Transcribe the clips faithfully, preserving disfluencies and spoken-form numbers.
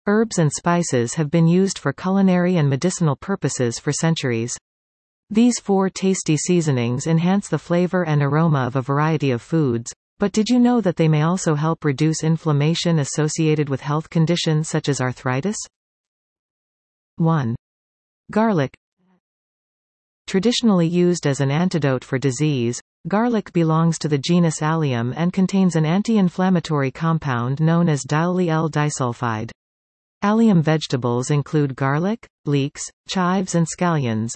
Herbs and spices have been used for culinary and medicinal purposes for centuries. These four tasty seasonings enhance the flavor and aroma of a variety of foods, but did you know that they may also help reduce inflammation associated with health conditions such as arthritis? one. Garlic. Traditionally used as an antidote for disease, garlic belongs to the genus Allium and contains an anti-inflammatory compound known as diallyl L-disulfide. Allium vegetables include garlic, leeks, chives and scallions.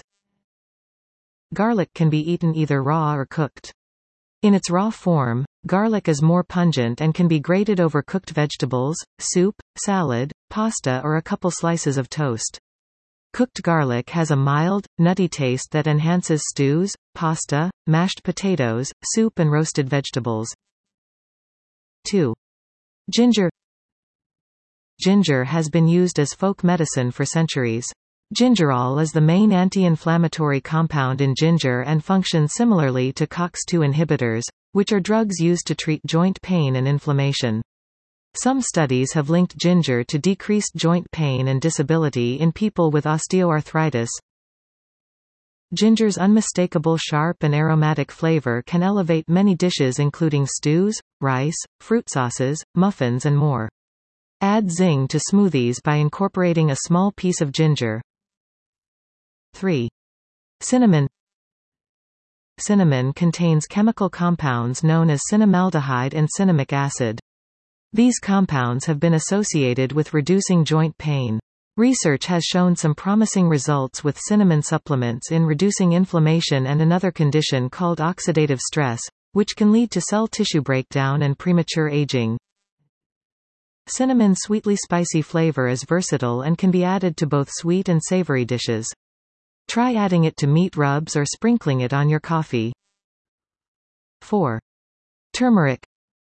Garlic can be eaten either raw or cooked. In its raw form, garlic is more pungent and can be grated over cooked vegetables, soup, salad, pasta or a couple slices of toast. Cooked garlic has a mild, nutty taste that enhances stews, pasta, mashed potatoes, soup and roasted vegetables. two. Ginger. Ginger has been used as folk medicine for centuries. Gingerol is the main anti-inflammatory compound in ginger and functions similarly to C O X two inhibitors, which are drugs used to treat joint pain and inflammation. Some studies have linked ginger to decreased joint pain and disability in people with osteoarthritis. Ginger's unmistakable sharp and aromatic flavor can elevate many dishes including stews, rice, fruit sauces, muffins and more. Add zing to smoothies by incorporating a small piece of ginger. three. Cinnamon. Cinnamon contains chemical compounds known as cinnamaldehyde and cinnamic acid. These compounds have been associated with reducing joint pain. Research has shown some promising results with cinnamon supplements in reducing inflammation and another condition called oxidative stress, which can lead to cell tissue breakdown and premature aging. Cinnamon's sweetly spicy flavor is versatile and can be added to both sweet and savory dishes. Try adding it to meat rubs or sprinkling it on your coffee. four. Turmeric.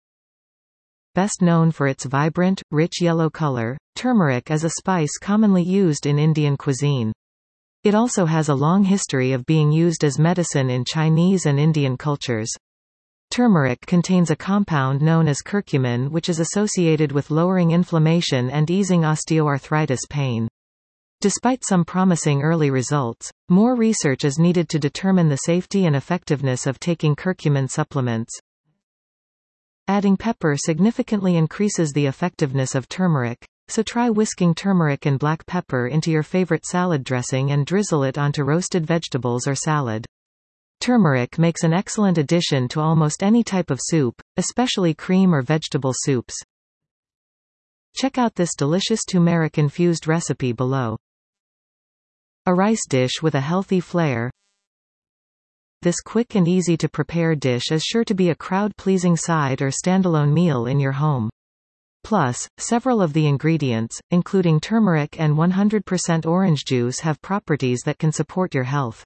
Best known for its vibrant, rich yellow color, turmeric is a spice commonly used in Indian cuisine. It also has a long history of being used as medicine in Chinese and Indian cultures. Turmeric contains a compound known as curcumin which is associated with lowering inflammation and easing osteoarthritis pain. Despite some promising early results, more research is needed to determine the safety and effectiveness of taking curcumin supplements. Adding pepper significantly increases the effectiveness of turmeric, so try whisking turmeric and black pepper into your favorite salad dressing and drizzle it onto roasted vegetables or salad. Turmeric makes an excellent addition to almost any type of soup, especially cream or vegetable soups. Check out this delicious turmeric-infused recipe below. A rice dish with a healthy flair. This quick and easy-to-prepare dish is sure to be a crowd-pleasing side or standalone meal in your home. Plus, several of the ingredients, including turmeric and one hundred percent orange juice, have properties that can support your health.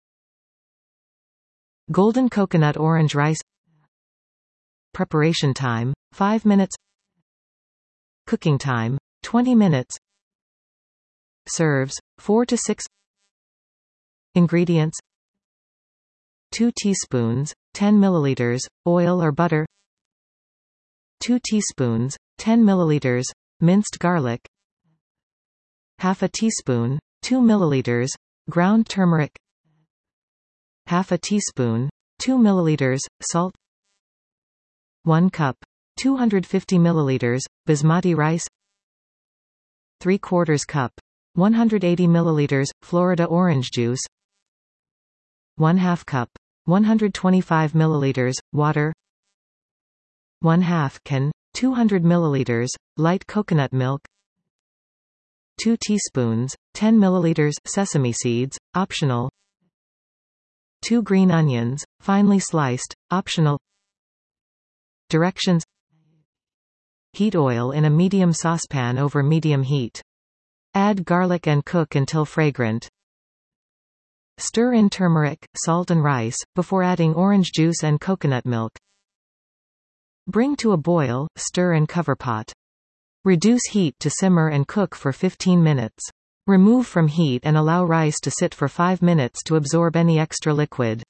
Golden coconut orange rice. Preparation time, five minutes. Cooking time, twenty minutes. Serves, four to six. Ingredients: two teaspoons, ten milliliters, oil or butter, two teaspoons, ten milliliters, minced garlic, half a teaspoon, two milliliters, ground turmeric, half a teaspoon, two milliliters, salt, one cup, two hundred fifty milliliters, basmati rice, three quarters cup, one hundred eighty milliliters, Florida orange juice, one half cup, one hundred twenty-five milliliters, water, one half can, two hundred milliliters, light coconut milk, two teaspoons, ten milliliters, sesame seeds, optional, two green onions, finely sliced, optional. Directions: heat oil in a medium saucepan over medium heat. Add garlic and cook until fragrant. Stir in turmeric, salt and rice, before adding orange juice and coconut milk. Bring to a boil, stir and cover pot. Reduce heat to simmer and cook for fifteen minutes. Remove from heat and allow rice to sit for five minutes to absorb any extra liquid.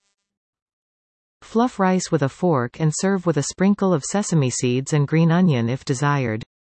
Fluff rice with a fork and serve with a sprinkle of sesame seeds and green onion if desired.